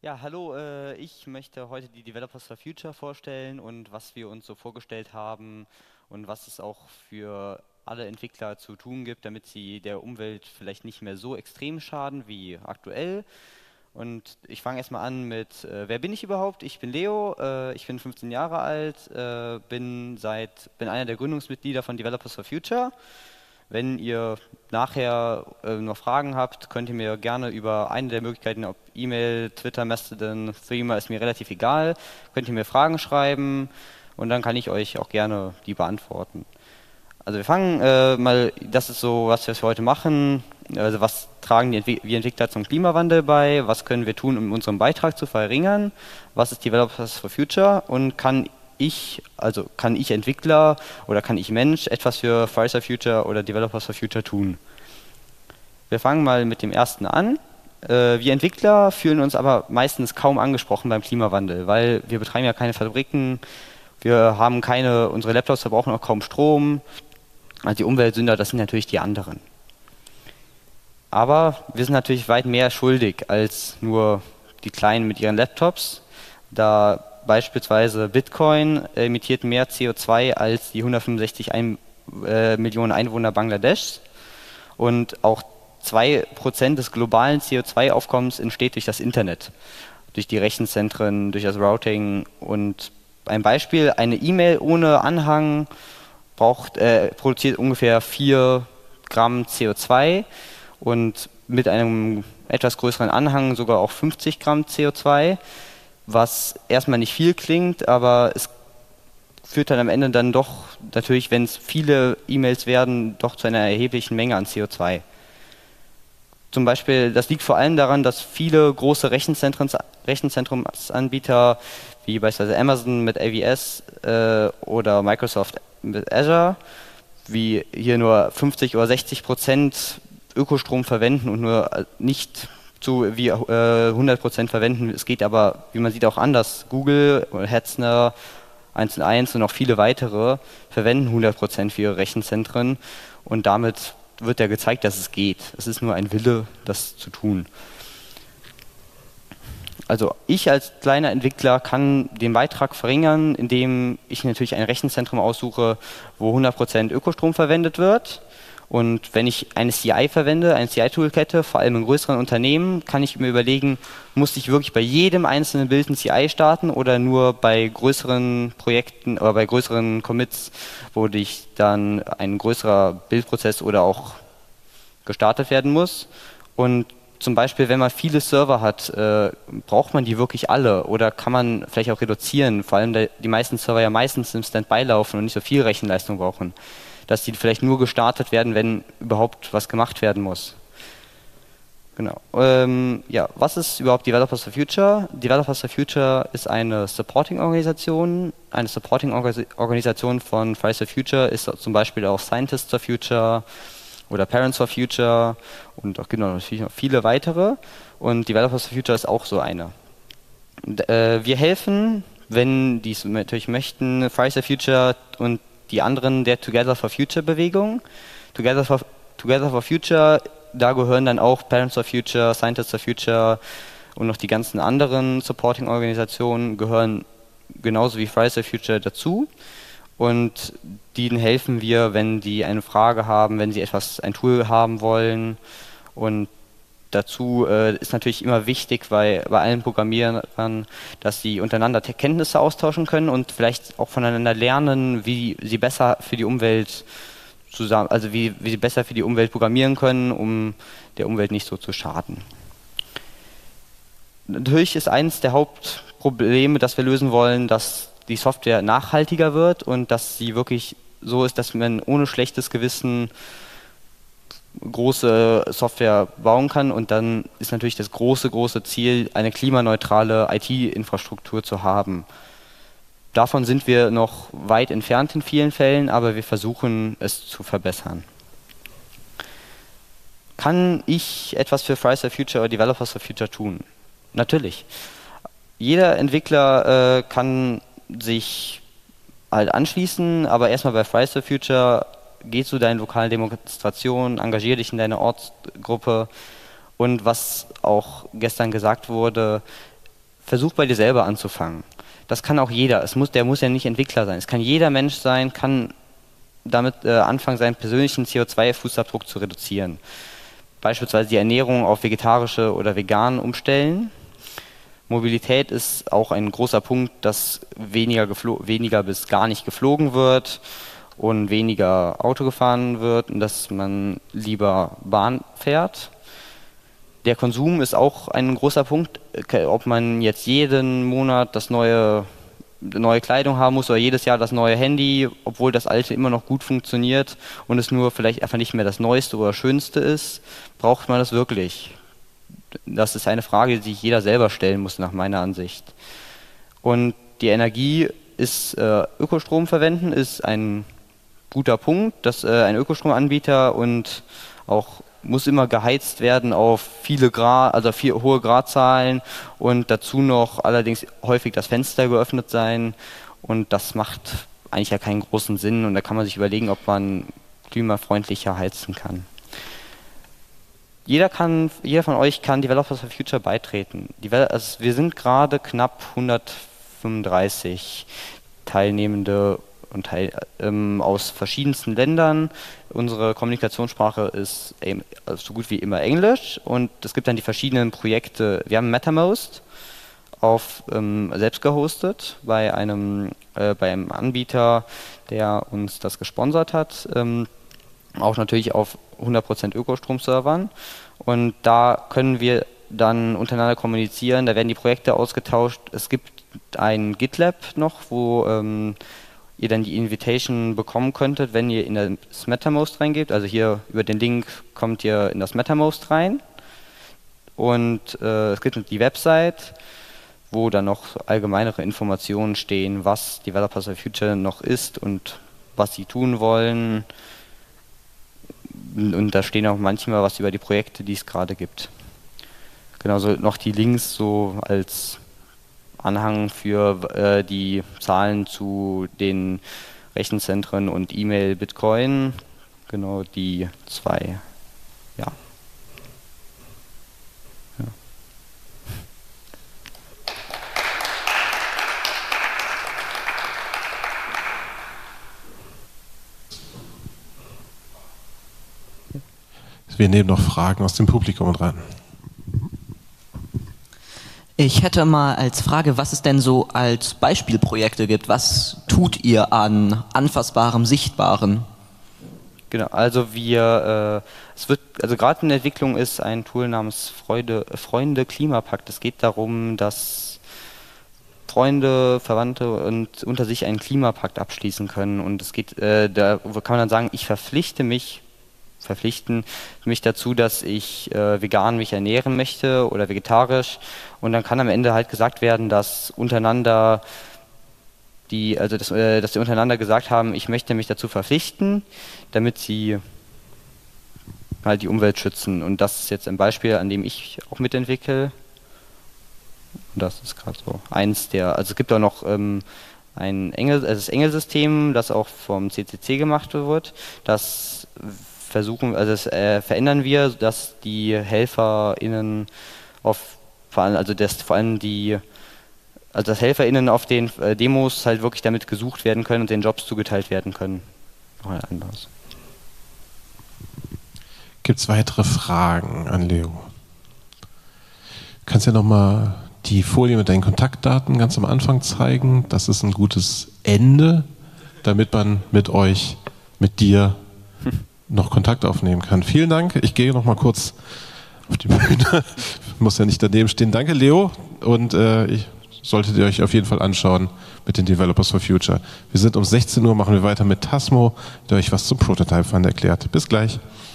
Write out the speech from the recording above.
Ja, hallo, ich möchte heute die Developers for Future vorstellen und was wir uns so vorgestellt haben und was es auch für alle Entwickler zu tun gibt, damit sie der Umwelt vielleicht nicht mehr so extrem schaden wie aktuell. Und ich fange erstmal an mit, wer bin ich überhaupt? Ich bin Leo, ich bin 15 Jahre alt, bin einer der Gründungsmitglieder von Developers for Future. Wenn ihr nachher noch Fragen habt, könnt ihr mir gerne über eine der Möglichkeiten, ob E-Mail, Twitter, Mastodon, Threema, ist mir relativ egal, könnt ihr mir Fragen schreiben und dann kann ich euch auch gerne die beantworten. Also wir fangen mal, das ist so, was wir für heute machen. Also was tragen wir Entwickler zum Klimawandel bei? Was können wir tun, um unseren Beitrag zu verringern? Was ist Developers for Future? Und kann ich Entwickler oder kann ich Mensch etwas für Fridays for Future oder Developers for Future tun? Wir fangen mal mit dem ersten an. Wir Entwickler fühlen uns aber meistens kaum angesprochen beim Klimawandel, weil wir betreiben ja keine Fabriken, unsere Laptops verbrauchen auch kaum Strom. Also die Umweltsünder, das sind natürlich die anderen. Aber wir sind natürlich weit mehr schuldig als nur die Kleinen mit ihren Laptops, da beispielsweise Bitcoin emittiert mehr CO2 als die 165 Millionen Einwohner Bangladeschs und auch 2% des globalen CO2-Aufkommens entsteht durch das Internet, durch die Rechenzentren, durch das Routing. Und ein Beispiel, eine E-Mail ohne Anhang produziert ungefähr 4 Gramm CO2 und mit einem etwas größeren Anhang sogar auch 50 Gramm CO2, was erstmal nicht viel klingt, aber es führt dann am Ende dann doch natürlich, wenn es viele E-Mails werden, doch zu einer erheblichen Menge an CO2. Zum Beispiel, das liegt vor allem daran, dass viele große Rechenzentrumsanbieter wie beispielsweise Amazon mit AWS oder Microsoft mit Azure, wie hier nur 50 oder 60% Ökostrom verwenden und nur nicht so wie 100% verwenden. Es geht aber, wie man sieht, auch anders. Google, Hetzner, 1&1 und auch viele weitere verwenden 100% für ihre Rechenzentren und damit wird ja gezeigt, dass es geht. Es ist nur ein Wille, das zu tun. Also ich als kleiner Entwickler kann den Beitrag verringern, indem ich natürlich ein Rechenzentrum aussuche, wo 100% Ökostrom verwendet wird. Und wenn ich eine CI verwende, eine CI-Toolkette, vor allem in größeren Unternehmen, kann ich mir überlegen, muss ich wirklich bei jedem einzelnen Bild ein CI starten oder nur bei größeren Projekten oder bei größeren Commits, wo dann ein größerer Bildprozess oder auch gestartet werden muss. Und zum Beispiel, wenn man viele Server hat, braucht man die wirklich alle oder kann man vielleicht auch reduzieren, vor allem da die meisten Server ja meistens im Standby laufen und nicht so viel Rechenleistung brauchen, dass die vielleicht nur gestartet werden, wenn überhaupt was gemacht werden muss. Genau. Ja, was ist überhaupt Developers for Future? Developers for Future ist eine Supporting-Organisation. Eine Supporting-Organisation von Fridays for Future ist zum Beispiel auch Scientists for Future oder Parents for Future und auch genau natürlich noch viele weitere. Und Developers for Future ist auch so eine. Wir helfen, wenn die es natürlich möchten, Fridays for Future und die anderen der Together for Future Bewegung. Together for Future, da gehören dann auch Parents for Future, Scientists for Future und noch die ganzen anderen Supporting-Organisationen gehören genauso wie Fridays for Future dazu. Und denen helfen wir, wenn die eine Frage haben, wenn sie ein Tool haben wollen. Und dazu ist natürlich immer wichtig bei allen Programmierern, dass sie untereinander Kenntnisse austauschen können und vielleicht auch voneinander lernen, wie sie besser für die Umwelt wie sie besser für die Umwelt programmieren können, um der Umwelt nicht so zu schaden. Natürlich ist eines der Hauptprobleme, das wir lösen wollen, dass die Software nachhaltiger wird und dass sie wirklich so ist, dass man ohne schlechtes Gewissen große Software bauen kann und dann ist natürlich das große Ziel, eine klimaneutrale IT-Infrastruktur zu haben. Davon sind wir noch weit entfernt in vielen Fällen, aber wir versuchen es zu verbessern. Kann ich etwas für Fridays for Future oder Developers for Future tun? Natürlich. Jeder Entwickler kann sich halt anschließen, aber erstmal bei Fridays for Future geh zu deinen lokalen Demonstrationen, engagier dich in deiner Ortsgruppe und was auch gestern gesagt wurde, versuch bei dir selber anzufangen. Das kann auch jeder. Der muss ja nicht Entwickler sein. Es kann jeder Mensch sein, kann damit anfangen, seinen persönlichen CO2-Fußabdruck zu reduzieren. Beispielsweise die Ernährung auf vegetarische oder vegan umstellen. Mobilität ist auch ein großer Punkt, dass weniger bis gar nicht geflogen wird und weniger Auto gefahren wird und dass man lieber Bahn fährt. Der Konsum ist auch ein großer Punkt, ob man jetzt jeden Monat neue Kleidung haben muss oder jedes Jahr das neue Handy, obwohl das alte immer noch gut funktioniert und es nur vielleicht einfach nicht mehr das Neueste oder Schönste ist. Braucht man das wirklich? Das ist eine Frage, die sich jeder selber stellen muss, nach meiner Ansicht. Und die Energie ist, Ökostrom verwenden, ist ein guter Punkt, dass ein Ökostromanbieter und auch muss immer geheizt werden auf viele Grad, also hohe Gradzahlen und dazu noch allerdings häufig das Fenster geöffnet sein und das macht eigentlich ja keinen großen Sinn und da kann man sich überlegen, ob man klimafreundlicher heizen kann. Jeder von euch kann Developers for Future beitreten. Also wir sind gerade knapp 135 Teilnehmende und aus verschiedensten Ländern. Unsere Kommunikationssprache ist so gut wie immer Englisch und es gibt dann die verschiedenen Projekte. Wir haben Mattermost selbst gehostet bei einem Anbieter, der uns das gesponsert hat. Auch natürlich auf 100% Ökostrom-Servern und da können wir dann untereinander kommunizieren, da werden die Projekte ausgetauscht. Es gibt ein GitLab noch, wo ihr dann die Invitation bekommen könntet, wenn ihr in das Mattermost reingebt. Also hier über den Link kommt ihr in das Mattermost rein und es gibt die Website, wo dann noch allgemeinere Informationen stehen, was Developers for Future noch ist und was sie tun wollen. Und da stehen auch manchmal was über die Projekte, die es gerade gibt. Genauso noch die Links so als Anhang für die Zahlen zu den Rechenzentren und E-Mail, Bitcoin. Genau die zwei. Ja. Wir nehmen noch Fragen aus dem Publikum dran. Ich hätte mal als Frage, was es denn so als Beispielprojekte gibt. Was tut ihr an Anfassbarem, Sichtbarem? Genau, also gerade in der Entwicklung ist ein Tool namens Freunde Klimapakt. Es geht darum, dass Freunde, Verwandte und unter sich einen Klimapakt abschließen können. Und es geht, da kann man dann sagen, ich verpflichten mich dazu, dass ich vegan mich ernähren möchte oder vegetarisch und dann kann am Ende halt gesagt werden, dass untereinander dass die untereinander gesagt haben, ich möchte mich dazu verpflichten, damit sie halt die Umwelt schützen und das ist jetzt ein Beispiel, an dem ich auch mitentwickle und das ist gerade so also es gibt auch noch das Engelsystem, das auch vom CCC gemacht wird, das verändern wir, dass die HelferInnen dass HelferInnen auf den Demos halt wirklich damit gesucht werden können und den Jobs zugeteilt werden können. Noch ein anderes. Gibt es weitere Fragen an Leo? Du kannst ja nochmal die Folie mit deinen Kontaktdaten ganz am Anfang zeigen. Das ist ein gutes Ende, damit man mit dir noch Kontakt aufnehmen kann. Vielen Dank. Ich gehe noch mal kurz auf die Bühne. Muss ja nicht daneben stehen. Danke, Leo. Und solltet ihr euch auf jeden Fall anschauen mit den Developers for Future. Wir sind um 16 Uhr, machen wir weiter mit Tasmo, der euch was zum Prototype Fund erklärt. Bis gleich.